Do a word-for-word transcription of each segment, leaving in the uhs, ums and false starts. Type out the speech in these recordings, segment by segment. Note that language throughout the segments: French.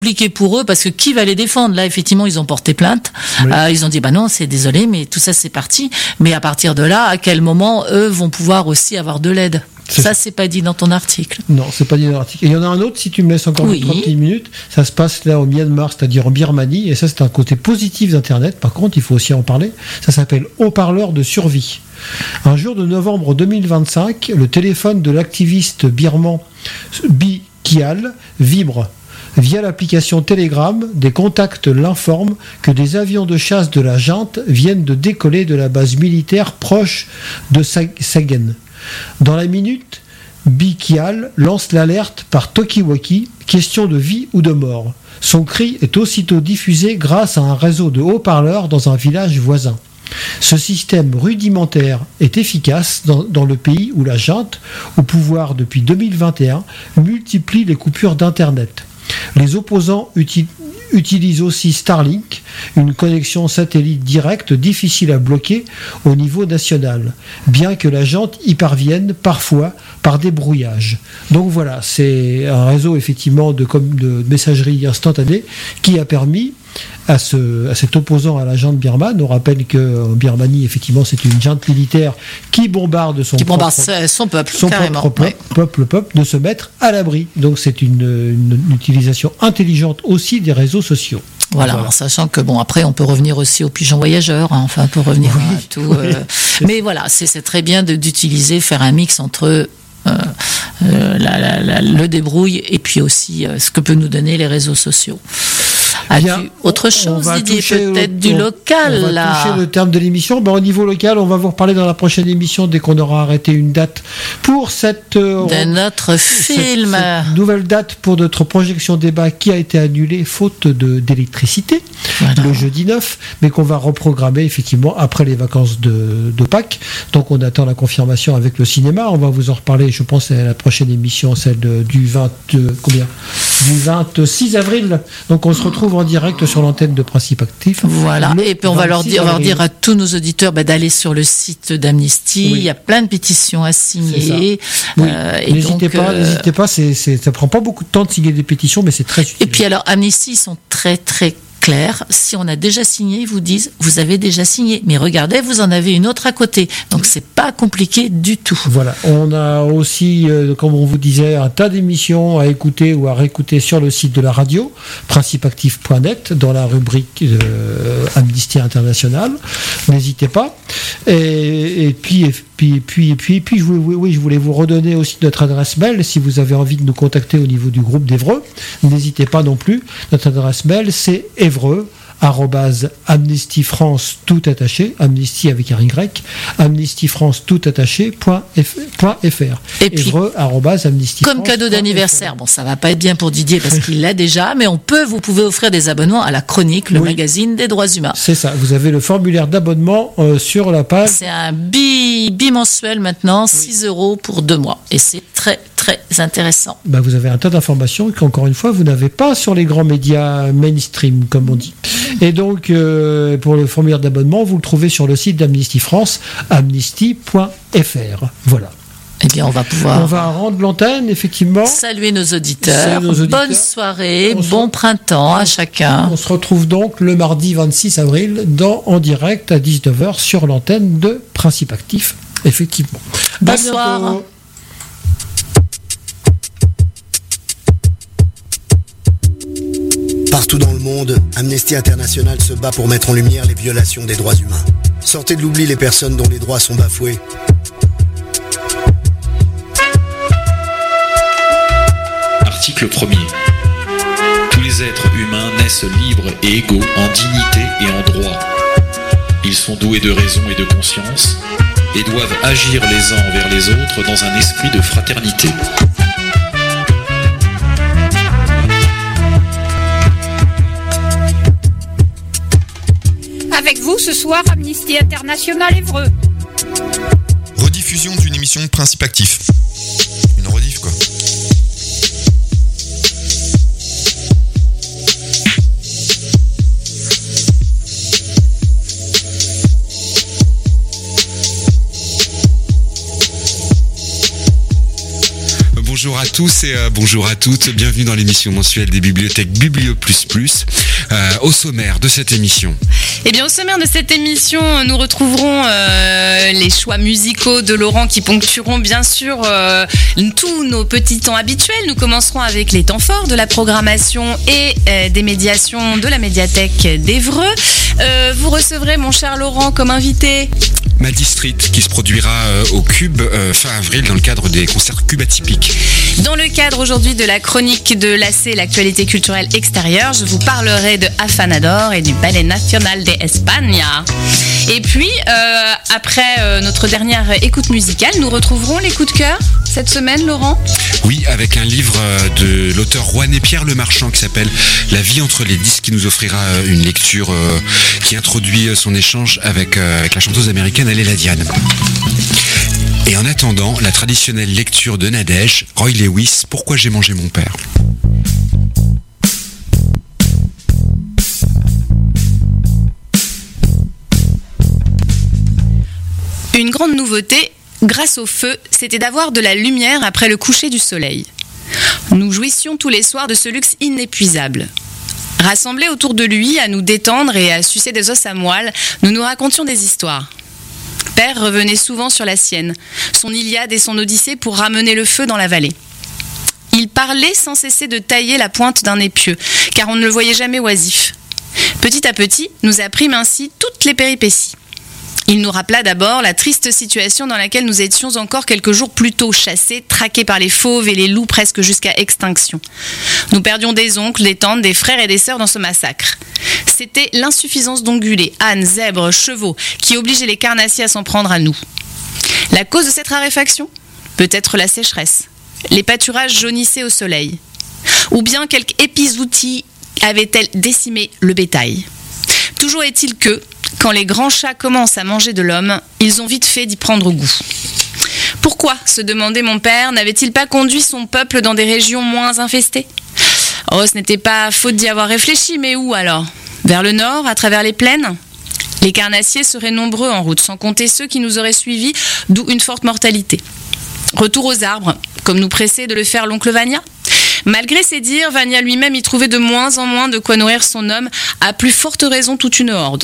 compliqué pour eux parce que qui va les défendre? Là, effectivement, ils ont porté plainte. Oui. Euh, ils ont dit, bah non, c'est désolé, mais tout ça, c'est parti. Mais à partir de là, à quel moment eux vont pouvoir aussi avoir de l'aide? C'est Ça, ça. c'est pas dit dans ton article. Non, c'est pas dit dans l'article. Et il y en a un autre, si tu me laisses encore Oui. trente minutes, ça se passe là au Myanmar, c'est-à-dire en Birmanie, et ça c'est un côté positif d'Internet, par contre il faut aussi en parler, ça s'appelle haut-parleur de survie. Un jour de novembre deux mille vingt-cinq, le téléphone de l'activiste birman Bi Kial vibre. Via l'application Telegram, des contacts l'informent que des avions de chasse de la junte viennent de décoller de la base militaire proche de Sagaing. Dans la minute, Bi Kial lance l'alerte par Talkie-Walkie, question de vie ou de mort. Son cri est aussitôt diffusé grâce à un réseau de haut-parleurs dans un village voisin. Ce système rudimentaire est efficace dans, dans le pays où la junte, au pouvoir depuis deux mille vingt et un, multiplie les coupures d'Internet. Les opposants uti- utilisent aussi Starlink, une connexion satellite directe difficile à bloquer au niveau national, bien que la junte y parvienne parfois par des brouillages. Donc voilà, c'est un réseau effectivement de, com- de messagerie instantanée qui a permis à, ce, à cet opposant à la junte birmane, on rappelle qu'en Birmanie, effectivement, c'est une junte militaire qui bombarde son Qui propre, bombarde son peuple, son carrément. propre Ouais. peuple, peuple, de se mettre à l'abri. Donc c'est une, une, une utilisation intelligente aussi des réseaux sociaux. Voilà, Voilà. en sachant que bon, après, on peut revenir aussi aux pigeons voyageurs, hein, enfin, on peut revenir Oui, à tout. oui. euh, mais voilà, c'est, c'est très bien de, d'utiliser, faire un mix entre euh, euh, la, la, la, le débrouille et puis aussi euh, ce que peut nous donner les réseaux sociaux. As-tu Bien, autre on chose, va Didier, toucher peut-être au- du on- local, On va là. toucher le terme de l'émission. Ben, au niveau local, on va vous reparler dans la prochaine émission dès qu'on aura arrêté une date pour cette, euh, De notre cette- film. cette nouvelle date pour notre projection débat qui a été annulée faute de, d'électricité Voilà. le jeudi neuf, mais qu'on va reprogrammer effectivement après les vacances de, de Pâques. Donc on attend la confirmation avec le cinéma. On va vous en reparler, je pense, à la prochaine émission, celle de- du vingt, euh, combien du vingt-six avril. Donc on se retrouve en direct sur l'antenne de Principe Actif. Voilà, le et puis on va leur vingt-six dire, on va leur avril. dire à tous nos auditeurs bah, d'aller sur le site d'Amnesty. Oui. Il y a plein de pétitions à signer. Oui. Euh, et N'hésitez donc, pas, euh, n'hésitez pas. C'est, c'est, ça prend pas beaucoup de temps de signer des pétitions, mais c'est très utile. Et puis alors, Amnesty, ils sont très très clairs. Si on a déjà signé, ils vous disent, vous avez déjà signé. Mais regardez, vous en avez une autre à côté. Donc c'est pas compliqué du tout. Voilà, on a aussi, euh, comme on vous disait, un tas d'émissions à écouter ou à réécouter sur le site de la radio, principe actif point net, dans la rubrique euh, Amnesty International. N'hésitez pas. Et, et puis, et puis, et puis, et puis, et puis, je voulais, oui, oui, je voulais vous redonner aussi notre adresse mail si vous avez envie de nous contacter au niveau du groupe d'Évreux. N'hésitez pas non plus. Notre adresse mail, c'est évreux arobase Amnesty France tout attaché, Amnesty avec un Y, Amnesty France tout attaché point f- point fr. Et puis, Évreux arobase Amnesty Comme France cadeau point d'anniversaire, fr. bon, ça va pas être bien pour Didier parce qu'il l'a déjà, mais on peut, vous pouvez offrir des abonnements à la Chronique, le Oui. magazine des droits humains. C'est ça, vous avez le formulaire d'abonnement euh, sur la page. C'est un bi, bimensuel maintenant, six euros pour deux mois. Et c'est très, très intéressant. Bah, vous avez un tas d'informations qu'encore une fois, vous n'avez pas sur les grands médias mainstream, comme on dit. Et donc, euh, pour le formulaire d'abonnement, vous le trouvez sur le site d'Amnesty France, amnesty point fr. Voilà. Eh bien, on va pouvoir On va rendre l'antenne, effectivement. saluer nos auditeurs. Saluer nos auditeurs. Bonne soirée, On se- bon printemps à chacun. On se retrouve donc le mardi vingt-six avril dans, en direct à dix-neuf heures sur l'antenne de Principe Actif, effectivement. À Bonsoir. bientôt. Partout dans le monde, Amnesty International se bat pour mettre en lumière les violations des droits humains. Sortez de l'oubli les personnes dont les droits sont bafoués. Article premier. Tous les êtres humains naissent libres et égaux en dignité et en droit. Ils sont doués de raison et de conscience et doivent agir les uns envers les autres dans un esprit de fraternité. Avec vous ce soir, Amnesty International Évreux. Rediffusion d'une émission de Principe Actif. Une rediff quoi. Bonjour. Bonjour à tous et euh, bonjour à toutes. Bienvenue dans l'émission mensuelle des bibliothèques Biblio plus plus. Euh, au sommaire de cette émission. Eh bien, au sommaire de cette émission, nous retrouverons euh, les choix musicaux de Laurent qui ponctueront bien sûr euh, tous nos petits temps habituels. Nous commencerons avec les temps forts de la programmation et euh, des médiations de la médiathèque d'Évreux. Euh, vous recevrez, mon cher Laurent, comme invité Maddy Street qui se produira euh, au Cube euh, fin avril dans le cadre des concerts Cube atypiques. Dans le cadre aujourd'hui de la chronique de l'A C, l'actualité culturelle extérieure, je vous parlerai de Afanador et du Ballet Nacional de España. Et puis, euh, après euh, notre dernière écoute musicale, nous retrouverons les coups de cœur cette semaine, Laurent. Oui, avec un livre euh, de l'auteur Juan et Pierre Lemarchand qui s'appelle La vie entre les disques, qui nous offrira euh, une lecture euh, qui introduit euh, son échange avec, euh, avec la chanteuse américaine Aléla Diane. Et en attendant, la traditionnelle lecture de Nadège, Roy Lewis, Pourquoi j'ai mangé mon père. Une grande nouveauté, grâce au feu, c'était d'avoir de la lumière après le coucher du soleil. Nous jouissions tous les soirs de ce luxe inépuisable. Rassemblés autour de lui, à nous détendre et à sucer des os à moelle, nous nous racontions des histoires. Père revenait souvent sur la sienne, son Iliade et son Odyssée pour ramener le feu dans la vallée. Il parlait sans cesser de tailler la pointe d'un épieu, car on ne le voyait jamais oisif. Petit à petit, nous apprîmes ainsi toutes les péripéties. Il nous rappela d'abord la triste situation dans laquelle nous étions encore quelques jours plus tôt, chassés, traqués par les fauves et les loups presque jusqu'à extinction. Nous perdions des oncles, des tantes, des frères et des sœurs dans ce massacre. C'était l'insuffisance d'ongulés, ânes, zèbres, chevaux, qui obligeait les carnassiers à s'en prendre à nous. La cause de cette raréfaction ? Peut-être la sécheresse. Les pâturages jaunissaient au soleil. Ou bien quelque épizoutie avait-elle décimé le bétail. Toujours est-il que, quand les grands chats commencent à manger de l'homme, ils ont vite fait d'y prendre goût. Pourquoi, se demandait mon père, n'avait-il pas conduit son peuple dans des régions moins infestées ? Oh, ce n'était pas faute d'y avoir réfléchi, mais où alors ? Vers le nord, à travers les plaines ? Les carnassiers seraient nombreux en route, sans compter ceux qui nous auraient suivis, d'où une forte mortalité. Retour aux arbres, comme nous pressait de le faire l'oncle Vania ? Malgré ses dires, Vania lui-même y trouvait de moins en moins de quoi nourrir son homme, à plus forte raison toute une horde.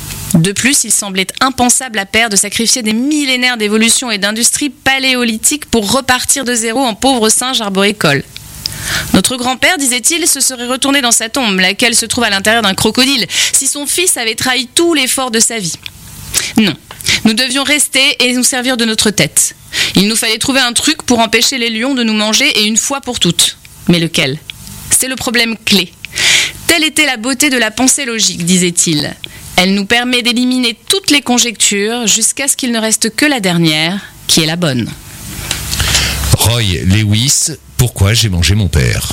De plus, il semblait impensable à Père de sacrifier des millénaires d'évolution et d'industrie paléolithique pour repartir de zéro en pauvre singe arboricole. Notre grand-père, disait-il, se serait retourné dans sa tombe, laquelle se trouve à l'intérieur d'un crocodile, si son fils avait trahi tout l'effort de sa vie. Non, nous devions rester et nous servir de notre tête. Il nous fallait trouver un truc pour empêcher les lions de nous manger et une fois pour toutes. Mais lequel ? C'est le problème clé. Telle était la beauté de la pensée logique, disait-il. Elle nous permet d'éliminer toutes les conjectures jusqu'à ce qu'il ne reste que la dernière, qui est la bonne. Roy Lewis, Pourquoi j'ai mangé mon père.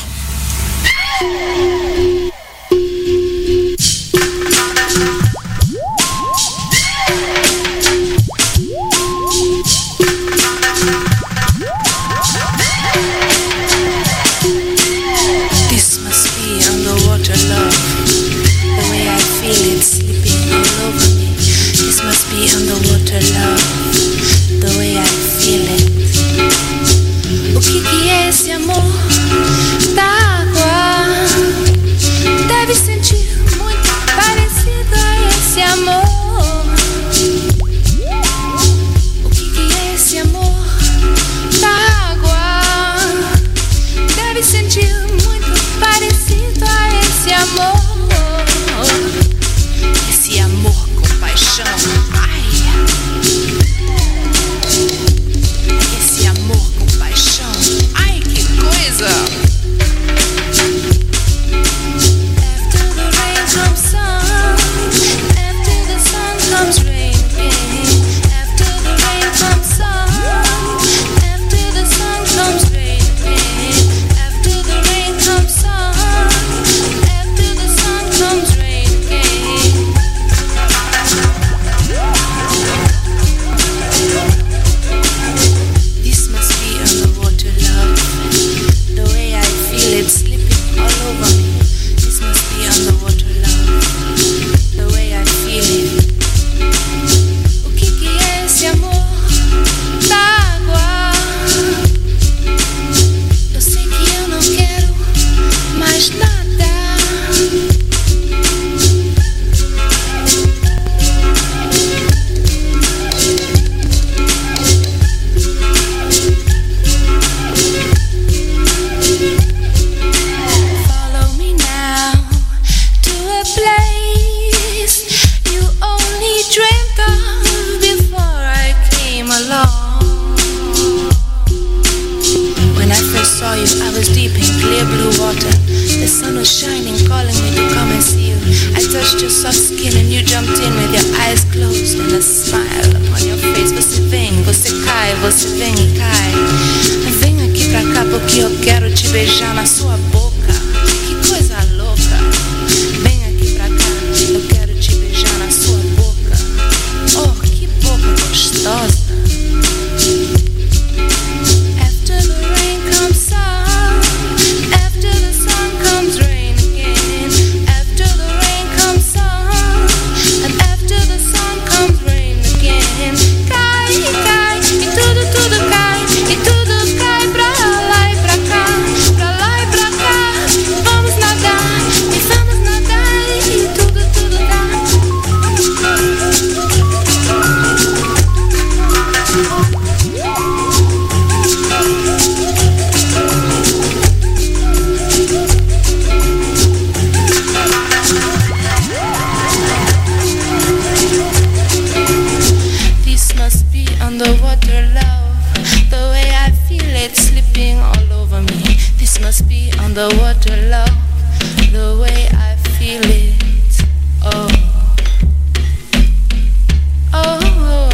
This must be underwater love, the way I feel it sleeping all over me. This must be underwater love, the way I feel it. O que que é esse amor da água? Deve sentir muito parecido a esse amor. O que que é esse amor da água? Deve sentir muito parecido a esse amor. Esse amor com paixão. Ai. Esse amor com paixão. Ai, que coisa! was shining, calling me to come and see you. I touched your soft skin and you jumped in with your eyes closed and a smile upon your face. Você vem, você cai, você vem e cai. Vem aqui pra cá porque eu quero te beijar na sua boca. Que coisa louca. Vem aqui pra cá, eu quero te beijar na sua boca. Oh, que boca gostosa. After the rain comes sun, after the sun comes rain again. After the rain comes sun, and after the sun comes rain again. Cai, cai, e tudo, tudo cai, e tudo cai pra lá e pra cá, pra lá e pra cá. Vamos nadar, e vamos nadar, e tudo, tudo dá. This must be underwater love, the way I feel it slipping all over me. This must be underwater love, the way I feel it. Oh, oh, oh, oh,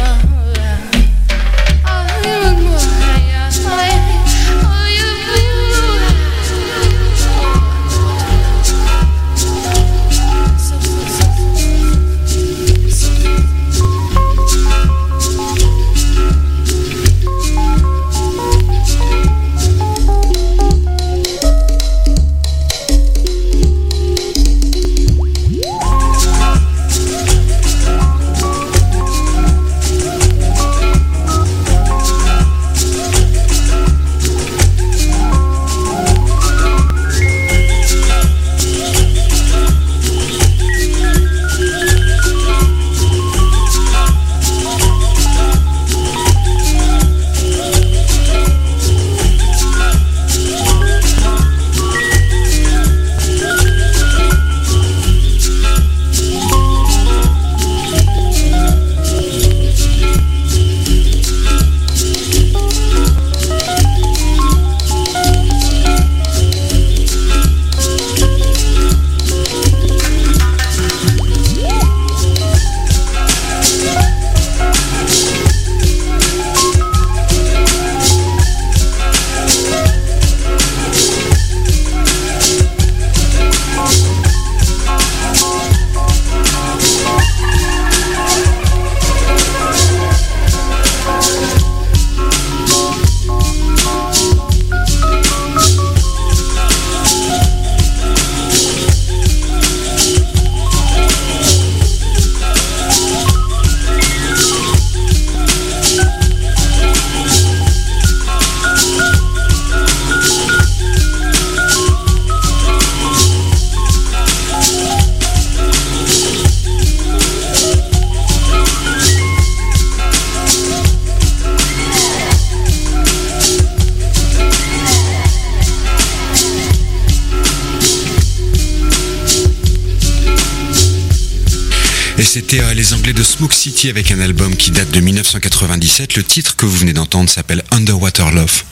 Et c'était euh, les Anglais de Smoke City avec un album qui date de mille neuf cent quatre-vingt-dix-sept. Le titre que vous venez d'entendre s'appelle Underwater Love.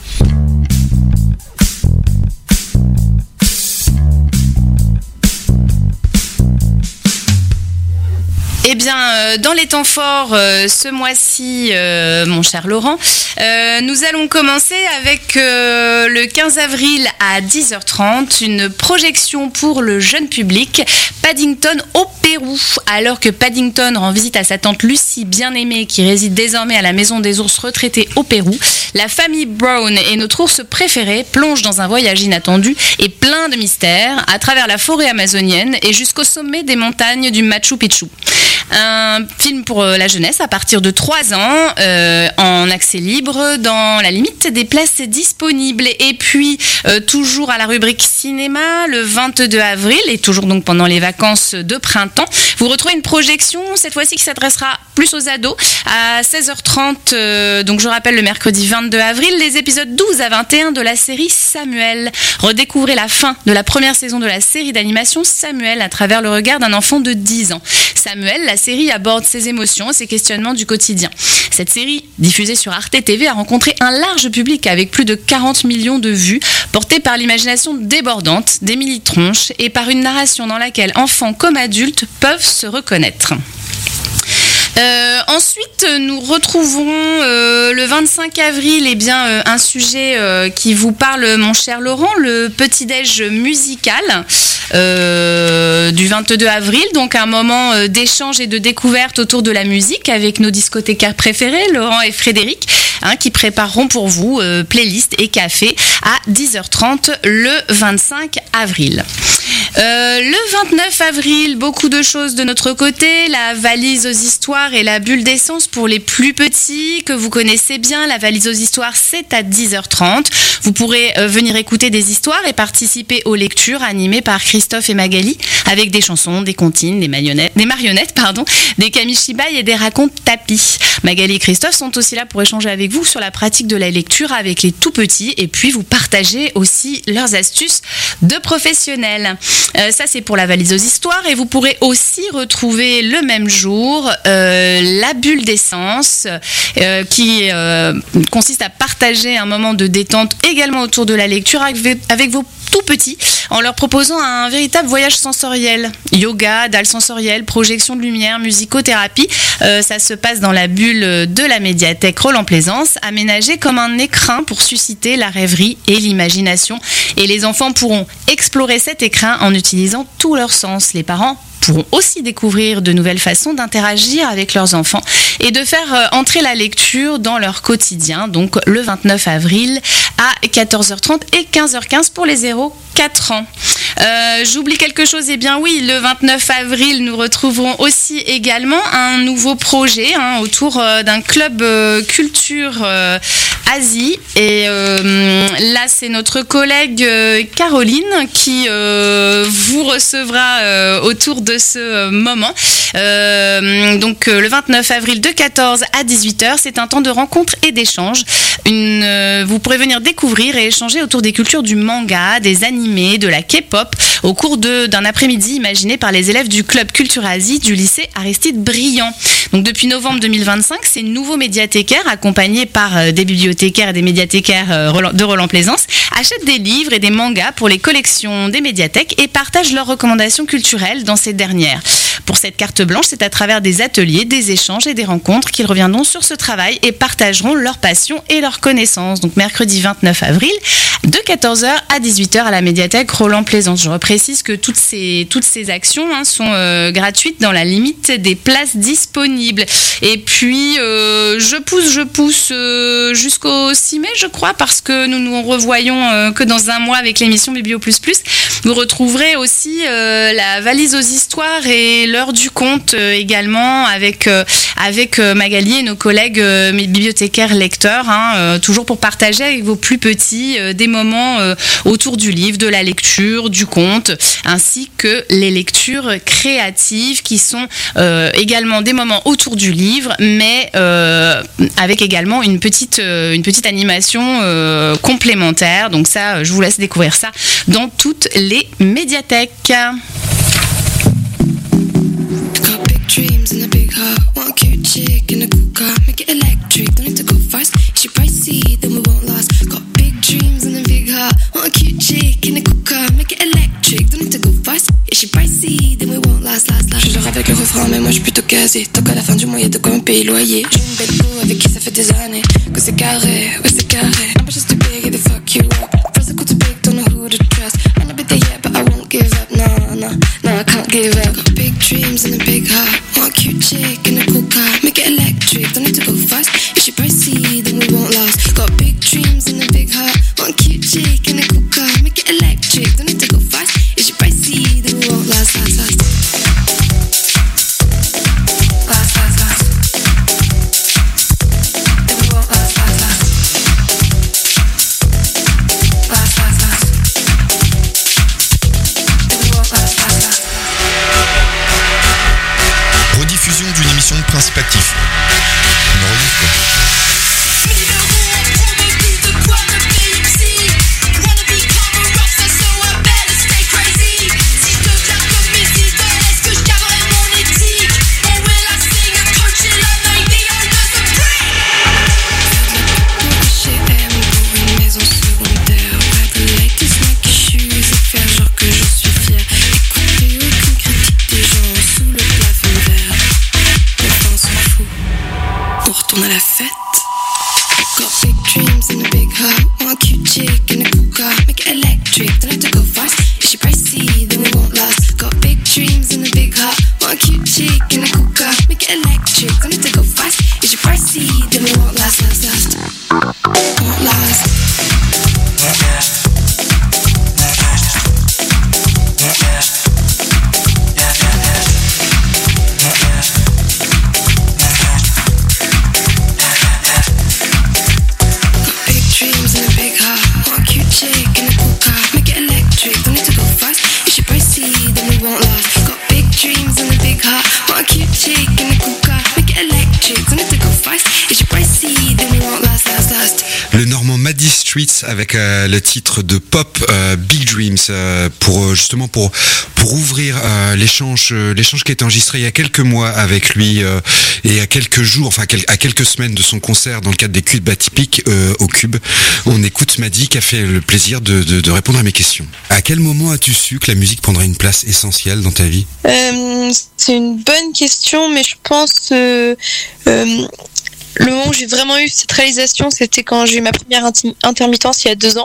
Eh bien, euh, dans les temps forts, euh, ce mois-ci, euh, mon cher Laurent, euh, nous allons commencer avec euh, le quinze avril à dix heures trente, une projection pour le jeune public, Paddington au Pérou. Alors que Paddington rend visite à sa tante Lucie, bien-aimée, qui réside désormais à la maison des ours retraités au Pérou, la famille Brown et notre ours préféré plongent dans un voyage inattendu et plein de mystères à travers la forêt amazonienne et jusqu'au sommet des montagnes du Machu Picchu. Un film pour la jeunesse à partir de trois ans, euh, en accès libre, dans la limite des places disponibles. Et puis, euh, toujours à la rubrique cinéma, le vingt-deux avril, et toujours donc pendant les vacances de printemps, vous retrouvez une projection, cette fois-ci qui s'adressera plus aux ados, à seize heures trente, euh, donc je rappelle le mercredi vingt-deux avril, les épisodes douze à vingt et un de la série Samuel. Redécouvrez la fin de la première saison de la série d'animation Samuel à travers le regard d'un enfant de dix ans. Samuel, la série aborde ses émotions, ses questionnements du quotidien. Cette série, diffusée sur Arte T V, a rencontré un large public avec plus de quarante millions de vues, portée par l'imagination débordante d'Émilie Tronche et par une narration dans laquelle enfants comme adultes peuvent se reconnaître. Euh, ensuite, nous retrouvons euh, le vingt-cinq avril eh bien, euh, un sujet euh, qui vous parle, mon cher Laurent, le petit-déj musical euh, du vingt-deux avril. Donc un moment euh, d'échange et de découverte autour de la musique avec nos discothécaires préférés, Laurent et Frédéric, hein, qui prépareront pour vous euh, playlist et café à dix heures trente le vingt-cinq avril. Euh, le vingt-neuf avril, beaucoup de choses de notre côté, la valise aux histoires et la bulle d'essence pour les plus petits que vous connaissez bien. La valise aux histoires, c'est à dix heures trente. Vous pourrez euh, venir écouter des histoires et participer aux lectures animées par Christophe et Magali avec des chansons, des comptines, des marionnettes, des marionnettes, pardon, des kamishibai et des racontes tapis. Magali et Christophe sont aussi là pour échanger avec vous sur la pratique de la lecture avec les tout petits et puis vous partager aussi leurs astuces de professionnels. Euh, ça c'est pour la valise aux histoires et vous pourrez aussi retrouver le même jour euh, la bulle d'essence euh, qui euh, consiste à partager un moment de détente également autour de la lecture avec, avec vos tout petits en leur proposant un véritable voyage sensoriel. Yoga, dalle sensorielle, projection de lumière, musicothérapie. Euh, ça se passe dans la bulle de la médiathèque Roland-Plaisance, aménagée comme un écrin pour susciter la rêverie et l'imagination. Et les enfants pourront explorer cet écrin en utilisant tous leurs sens. Les parents pourront aussi découvrir de nouvelles façons d'interagir avec leurs enfants et de faire entrer la lecture dans leur quotidien. Donc le vingt-neuf avril à quatorze heures trente et quinze heures quinze pour les zéro quatre ans. Euh, j'oublie quelque chose, eh bien oui, le vingt-neuf avril, nous retrouverons aussi également un nouveau projet hein, autour euh, d'un club euh, culture euh, Asie. Et euh, là, c'est notre collègue euh, Caroline qui euh, vous recevra euh, autour de ce moment. Euh, donc euh, le vingt-neuf avril de quatorze à dix-huit heures, c'est un temps de rencontre et d'échange. Une, euh, vous pourrez venir découvrir et échanger autour des cultures du manga, des animés, de la K-pop au cours de, d'un après-midi imaginé par les élèves du club Culture Asie du lycée Aristide Briand. Donc depuis novembre deux mille vingt-cinq, ces nouveaux médiathécaires accompagnés par euh, des bibliothécaires et des médiathécaires euh, de Roland-Plaisance achètent des livres et des mangas pour les collections des médiathèques et partagent leurs recommandations culturelles dans ces dernières. Pour cette carte blanche, c'est à travers des ateliers, des échanges et des rencontres qu'ils reviendront sur ce travail et partageront leur passion et leurs connaissances. Donc mercredi vingt-neuf avril, de quatorze heures à dix-huit heures à la médiathèque Roland-Plaisance. Je reprécise que toutes ces, toutes ces actions hein, sont euh, gratuites dans la limite des places disponibles. Et puis, euh, je pousse, je pousse euh, jusqu'au six mai, je crois, parce que nous nous revoyons euh, que dans un mois avec l'émission Biblio plus plus. Vous retrouverez aussi euh, la valise aux histoires et l'heure du conte euh, également avec, euh, avec euh, Magali et nos collègues euh, bibliothécaires lecteurs, hein, euh, toujours pour partager avec vos plus petits euh, des moments euh, autour du livre, de la lecture, du conte, ainsi que les lectures créatives qui sont euh, également des moments autour du livre, mais euh, avec également une petite, euh, une petite animation euh, complémentaire. Donc ça, je vous laisse découvrir ça dans toutes les médiathèques. Dreams in a big heart, want a cute chick in a cool car, make it electric, don't need to go fast, she pricey, then we won't last. Got big dreams in a big heart, want a cute chick in a cool car, make it electric, don't need to go fast, et she pricey, then we won't last, last, last. Je leur avec le refrain, mais moi je suis plutôt casé, tant qu'à la fin du mois y'a de quoi me payer loyer. J'ai une belle go avec qui ça fait des années, que c'est carré, ouais c'est carré. I'm just too big, and they fuck you up. First I go too big, don't know who to trust. I'm not there yet, but I won't give up, no, no, no, I can't give up. Got big dreams and a big heart. Want a cute chick in a cool car, make it electric, don't need to go fast. If she pricey, then we won't last. Got big dreams and a big heart. Want a cute chick in a cool car, make it electric, don't need to go fast. If she pricey, then we won't last, last, last. Last, last, last. Then we won't last, last, last. Last, last, last. Then we won't last, last, last. Rediffusion d'une émission de Principe Actif. Une rediff quoi. Est-ce que je garderai mon éthique? chick in a cool car, make it electric. Don't need to go fast. Is your price see? Then we won't last, last, last. Won't last. Le Normand Maddie Streets avec euh, le titre de pop euh, Big Dreams euh, pour euh, justement pour pour ouvrir euh, l'échange euh, l'échange qui a été enregistré il y a quelques mois avec lui euh, et à quelques jours enfin à quelques semaines de son concert dans le cadre des Cubes atypiques euh, au Cube. On écoute Maddie qui a fait le plaisir de, de, de répondre à mes questions. À quel moment as-tu su que la musique prendrait une place essentielle dans ta vie? euh, C'est une bonne question, mais je pense euh, euh, le moment où j'ai vraiment eu cette réalisation, c'était quand j'ai eu ma première inti- intermittence il y a deux ans.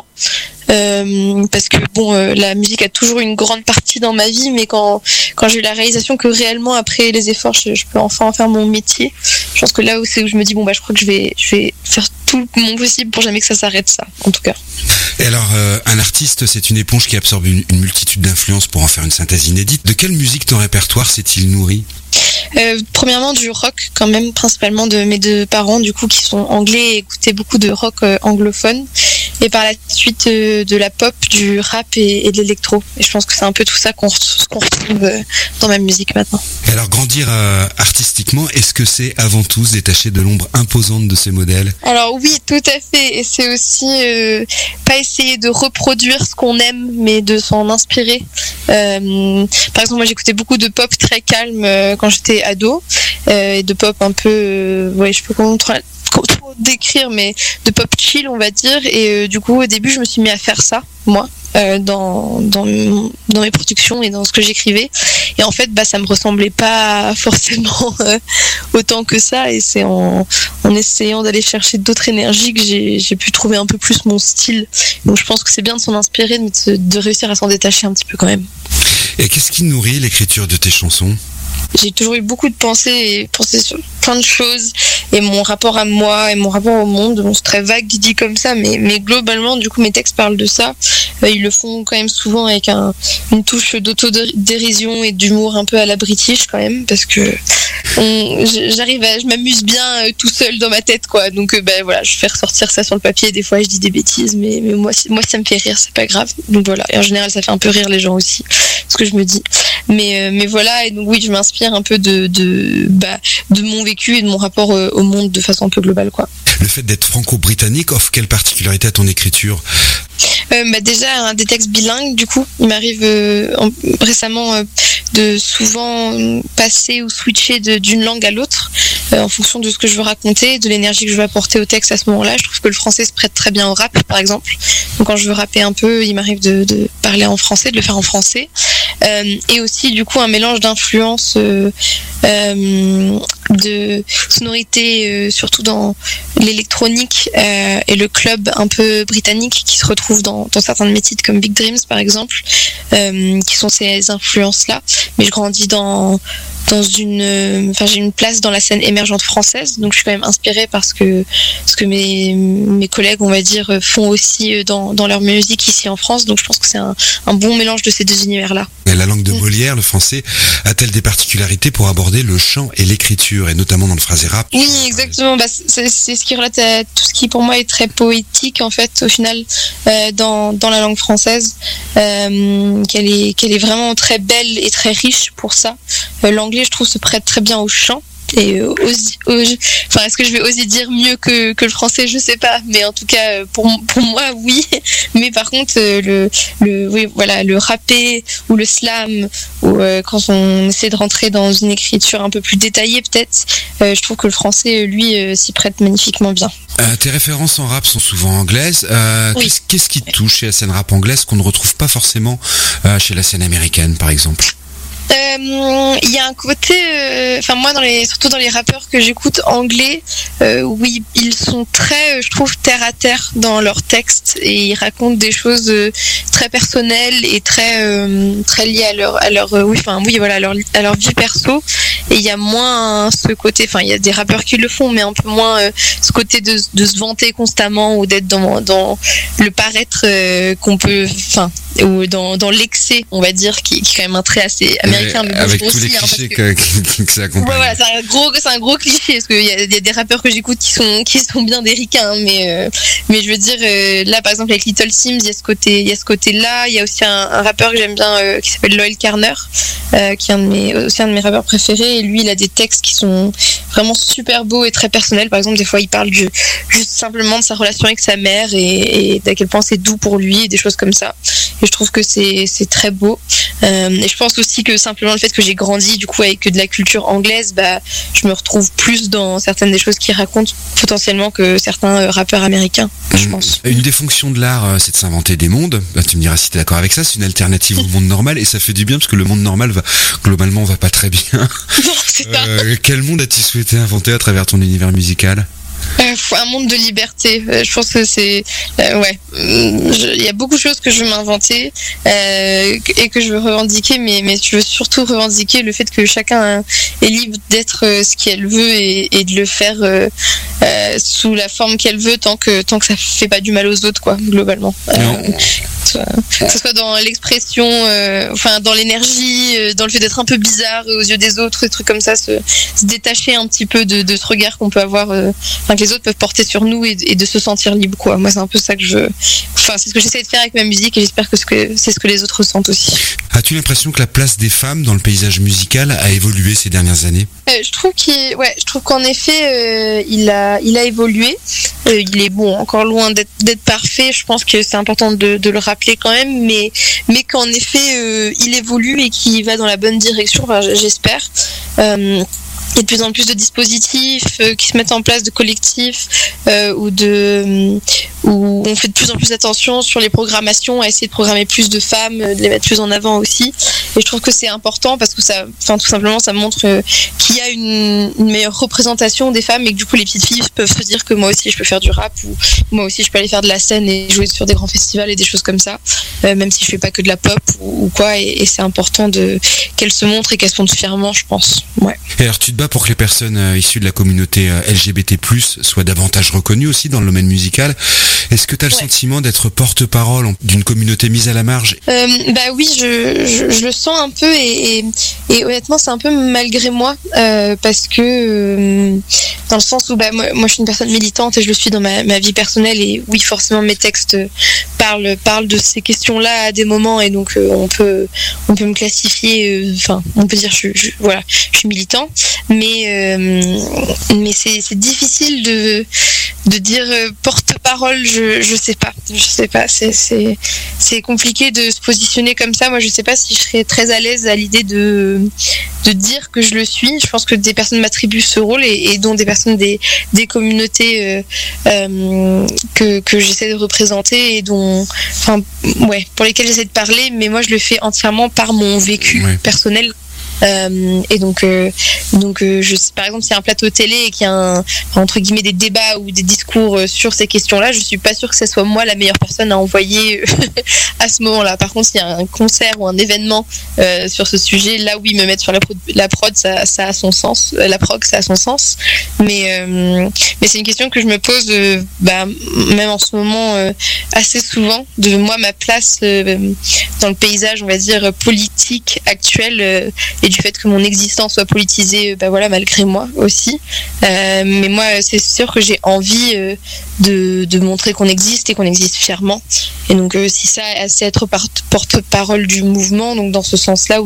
Euh, parce que bon, euh, la musique a toujours une grande partie dans ma vie, mais quand quand j'ai eu la réalisation que réellement après les efforts, je, je peux enfin en faire mon métier. Je pense que là où c'est où je me dis bon bah je crois que je vais je vais faire tout mon possible pour jamais que ça s'arrête, ça, en tout cas. Et alors, euh, un artiste, c'est une éponge qui absorbe une, une multitude d'influences pour en faire une synthèse inédite. De quelle musique ton répertoire s'est-il nourri? Euh, premièrement du rock quand même, principalement de mes deux parents du coup qui sont anglais et écoutaient beaucoup de rock euh, anglophone, et par la suite euh, de la pop, du rap et, et de l'électro, et je pense que c'est un peu tout ça qu'on, qu'on retrouve euh, dans ma musique maintenant. Et alors grandir euh, artistiquement, est-ce que c'est avant tout se détacher de l'ombre imposante de ces modèles? Alors oui, tout à fait, et c'est aussi euh, pas essayer de reproduire ce qu'on aime, mais de s'en inspirer. Euh, par exemple, moi j'écoutais beaucoup de pop très calme euh, quand j'étais ado, euh, et de pop un peu, euh, ouais, je peux pas trop, trop décrire, mais de pop chill, on va dire. Et euh, du coup, au début, je me suis mis à faire ça, moi, euh, dans, dans, dans mes productions et dans ce que j'écrivais. Et en fait, bah, ça me ressemblait pas forcément euh, autant que ça. Et c'est en, en essayant d'aller chercher d'autres énergies que j'ai, j'ai pu trouver un peu plus mon style. Donc je pense que c'est bien de s'en inspirer, mais de, de réussir à s'en détacher un petit peu quand même. Et qu'est-ce qui nourrit l'écriture de tes chansons? J'ai toujours eu beaucoup de pensées et pensé sur plein de choses, et mon rapport à moi et mon rapport au monde, bon, c'est très vague dit comme ça, mais, mais globalement du coup mes textes parlent de ça. Euh, ils le font quand même souvent avec un, une touche d'autodérision et d'humour un peu à la British quand même, parce que on, j'arrive à, je m'amuse bien euh, tout seul dans ma tête quoi, donc euh, ben voilà, je fais ressortir ça sur le papier, des fois je dis des bêtises, mais, mais moi, moi ça me fait rire, c'est pas grave, donc voilà, et en général ça fait un peu rire les gens aussi, ce que je me dis, mais, euh, mais voilà, et donc oui je m'inspire un peu de, de, bah, de mon vécu et de mon rapport euh, au monde de façon un peu globale quoi. Le fait d'être franco-britannique offre quelle particularité à ton écriture? euh, bah déjà un des textes bilingues, du coup il m'arrive euh, en, récemment euh, de souvent passer ou switcher de, d'une langue à l'autre euh, en fonction de ce que je veux raconter, de l'énergie que je veux apporter au texte à ce moment-là. Je trouve que le français se prête très bien au rap par exemple, donc quand je veux rapper un peu il m'arrive de, de parler en français, de le faire en français, euh, et aussi du coup un mélange d'influences euh, euh, de sonorités euh, surtout dans l'électronique euh, et le club un peu britannique qui se retrouve dans, dans certains de mes titres comme Big Dreams par exemple, euh, qui sont ces influences là, mais je grandis dans dans une, enfin j'ai une place dans la scène émergente française, donc je suis quand même inspirée par ce que ce que mes mes collègues on va dire font aussi dans dans leur musique ici en France, donc je pense que c'est un, un bon mélange de ces deux univers là. La langue de Molière, le français, a-t-elle des particularités pour aborder le chant et l'écriture, et notamment dans le phrasé rap? Oui, exactement. Bah, c'est, c'est ce qui relate à tout ce qui pour moi est très poétique en fait au final euh, dans dans la langue française, euh, qu'elle est qu'elle est vraiment très belle et très riche pour ça. Euh, l'anglais je trouve se prête très bien au chant. Et euh, ose, ose, enfin, est-ce que je vais oser dire mieux que, que le français, je sais pas, mais en tout cas pour, pour moi oui, mais par contre euh, le, le, oui, voilà, le rappé ou le slam, ou euh, quand on essaie de rentrer dans une écriture un peu plus détaillée peut-être, euh, je trouve que le français lui euh, s'y prête magnifiquement bien. Euh, tes références en rap sont souvent anglaises, euh, oui. qu'est-ce, qu'est-ce qui te touche chez la scène rap anglaise qu'on ne retrouve pas forcément euh, chez la scène américaine par exemple? Euh, Il y a un côté, enfin euh, moi dans les, surtout dans les rappeurs que j'écoute anglais, euh, oui ils sont très, je trouve terre à terre dans leurs textes et ils racontent des choses euh, très personnelles et très euh, très liées à leur à leur euh, oui enfin oui voilà à leur à leur vie perso. Et il y a moins ce côté, enfin il y a des rappeurs qui le font, mais un peu moins euh, ce côté de, de se vanter constamment ou d'être dans, dans le paraître euh, qu'on peut, enfin ou dans, dans l'excès, on va dire, qui, qui est quand même un trait assez américain. Ouais, mais avec tous aussi, les clichés hein, que, que, que ça accompagne. Ouais, voilà, c'est un gros, c'est un gros cliché parce qu'il y, y a des rappeurs que j'écoute qui sont qui sont bien des ricains, hein, mais euh, mais je veux dire euh, là par exemple avec Little Sims, il y a ce côté, il y a ce côté-là. Il y a aussi un, un rappeur que j'aime bien euh, qui s'appelle Loel Carner, euh, qui est un de mes aussi un de mes rappeurs préférés. Et lui, il a des textes qui sont vraiment super beaux et très personnels. Par exemple, des fois, il parle du, juste simplement de sa relation avec sa mère et, et d'à quel point c'est doux pour lui et des choses comme ça. Et je trouve que c'est c'est très beau. Euh, et je pense aussi que simplement le fait que j'ai grandi du coup avec de la culture anglaise, bah je me retrouve plus dans certaines des choses qu'il raconte potentiellement que certains euh, rappeurs américains, mmh. je pense. Une des fonctions de l'art, euh, c'est de s'inventer des mondes. Bah, tu me diras si tu es d'accord avec ça. C'est une alternative au monde normal et ça fait du bien parce que le monde normal va globalement va pas très bien. Non, c'est ça. Euh, quel monde as-tu souhaité inventer à travers ton univers musical ? Euh, un monde de liberté. Euh, je pense que c'est euh, ouais. Il y a beaucoup de choses que je veux m'inventer euh, et que je veux revendiquer, mais mais je veux surtout revendiquer le fait que chacun est libre d'être euh, ce qu'elle veut et, et de le faire euh, euh, sous la forme qu'elle veut, tant que tant que ça fait pas du mal aux autres, quoi, globalement. Euh, que ce soit dans l'expression, euh, enfin dans l'énergie, euh, dans le fait d'être un peu bizarre aux yeux des autres, des trucs comme ça, se, se détacher un petit peu de, de ce regard qu'on peut avoir, euh, enfin que les autres peuvent porter sur nous et, et de se sentir libre, quoi. Moi, c'est un peu ça que je, enfin c'est ce que j'essaie de faire avec ma musique et j'espère que, ce que c'est ce que les autres ressentent aussi. As-tu l'impression que la place des femmes dans le paysage musical a évolué ces dernières années ? euh, Je trouve qu'il, ouais, je trouve qu'en effet, euh, il a, il a évolué. Euh, il est bon, encore loin d'être, d'être parfait. Je pense que c'est important de, de le rappeler quand même, mais, mais qu'en effet, euh, il évolue et qu'il va dans la bonne direction. Enfin, j'espère. Euh, Il y a de plus en plus de dispositifs euh, qui se mettent en place, de collectifs, euh, ou de, où on fait de plus en plus attention sur les programmations, à essayer de programmer plus de femmes, de les mettre plus en avant aussi. Et je trouve que c'est important parce que ça, enfin tout simplement, ça montre euh, qu'il y a une, une meilleure représentation des femmes et que du coup les petites filles peuvent se dire que moi aussi je peux faire du rap ou moi aussi je peux aller faire de la scène et jouer sur des grands festivals et des choses comme ça, euh, même si je fais pas que de la pop ou, ou quoi. Et, et c'est important de qu'elles se montrent et qu'elles se montrent fièrement, je pense. Ouais. Et alors tu te bats pour que les personnes euh, issues de la communauté euh, L G B T plus, soient davantage reconnues aussi dans le domaine musical. Est-ce que tu as le ouais. sentiment d'être porte-parole d'une communauté mise à la marge ? euh, Bah oui, je, je, je le sens un peu et, et, et honnêtement c'est un peu malgré moi euh, parce que euh, dans le sens où bah, moi, moi je suis une personne militante et je le suis dans ma, ma vie personnelle et oui forcément mes textes parlent, parlent de ces questions-là à des moments et donc euh, on peut on peut me classifier, enfin euh, on peut dire je, je, voilà, je suis militant, mais euh, mais c'est, c'est difficile de de dire euh, porte-parole, je je sais pas, je sais pas, c'est c'est c'est compliqué de se positionner comme ça. Moi, je sais pas si je serais très à l'aise à l'idée de de dire que je le suis. Je pense que des personnes m'attribuent ce rôle et, et dont des personnes des des communautés euh, euh, que que j'essaie de représenter et dont, enfin ouais, pour lesquelles j'essaie de parler. Mais moi, je le fais entièrement par mon vécu ouais. personnel. Euh, et donc, euh, donc euh, je, par exemple, s'il y a un plateau télé et qu'il y a un, entre guillemets des débats ou des discours euh, sur ces questions-là, je suis pas sûre que ce soit moi la meilleure personne à envoyer euh, à ce moment-là. Par contre, s'il y a un concert ou un événement euh, sur ce sujet, là oui, me mettre sur la prod, la prod ça, ça a son sens, euh, la prog, ça a son sens. Mais, euh, mais c'est une question que je me pose, euh, bah, même en ce moment, euh, assez souvent, de moi ma place euh, dans le paysage, on va dire politique actuel. Euh, et du fait que mon existence soit politisée, bah voilà, malgré moi aussi. Euh, mais moi, c'est sûr que j'ai envie euh, de, de montrer qu'on existe et qu'on existe fièrement. Et donc, euh, si ça, c'est être porte-parole du mouvement, donc dans ce sens-là,